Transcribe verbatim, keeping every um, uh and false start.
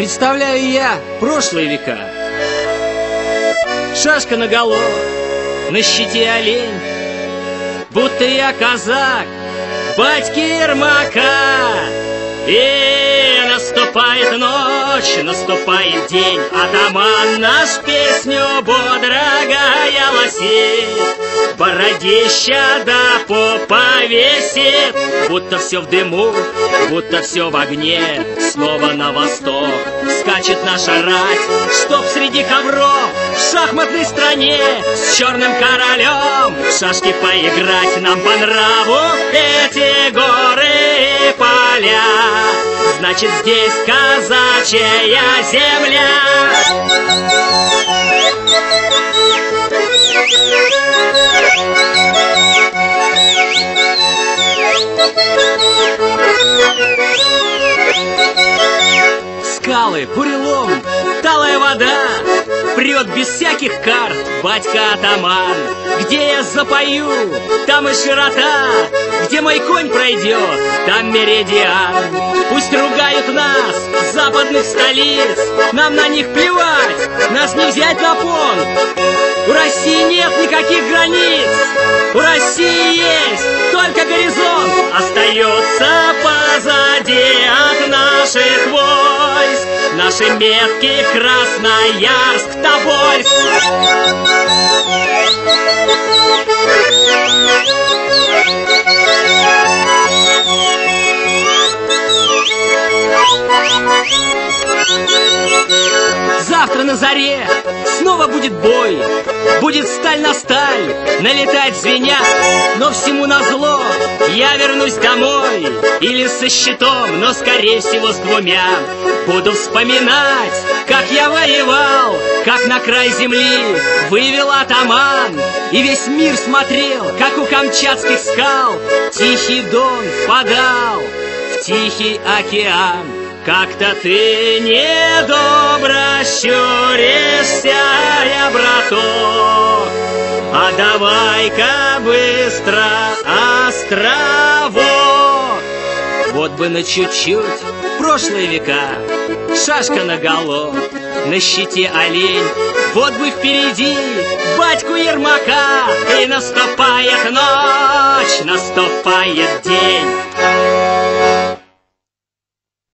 Представляю я прошлые века. Шашка наголо, на щите олень, будто я казак батьки Ермака. И наступает ночь, наступает день, атаман наш песню бодро голосит. Бородища да попа висит, будто все в дыму, будто все в огне. Снова на восток скачет наша рать, чтоб среди ковров в шахматной стране с черным королем в шашки поиграть. Нам по нраву эти горы и поля, значит, здесь казачья земля. Скалы, бурелом, талая вода, прет без всяких карт батька-атаман. Где я запою, там и широта, где мой конь пройдет, там меридиан. Пусть ругают нас, западных столиц, нам на них плевать, нас не взять на понт. У России нет никаких границ, у России есть только горизонт. Остается позади от наших войск наши метки Красноярск, Тобольск. Завтра на заре снова будет бой, будет сталь на сталь налетать звеня. Но всему назло я вернусь домой, или со щитом, но скорее всего с двумя. Буду вспоминать, как я воевал, как на край земли вывел атаман, и весь мир смотрел, как у камчатских скал Тихий Дон впадал в Тихий океан. Как-то ты недобро щуришься, я, браток, а давай-ка быстро островок. Вот бы на чуть-чуть прошлые века, шашка наголо, на щите олень, вот бы впереди батьку Ермака. И наступает ночь, наступает день.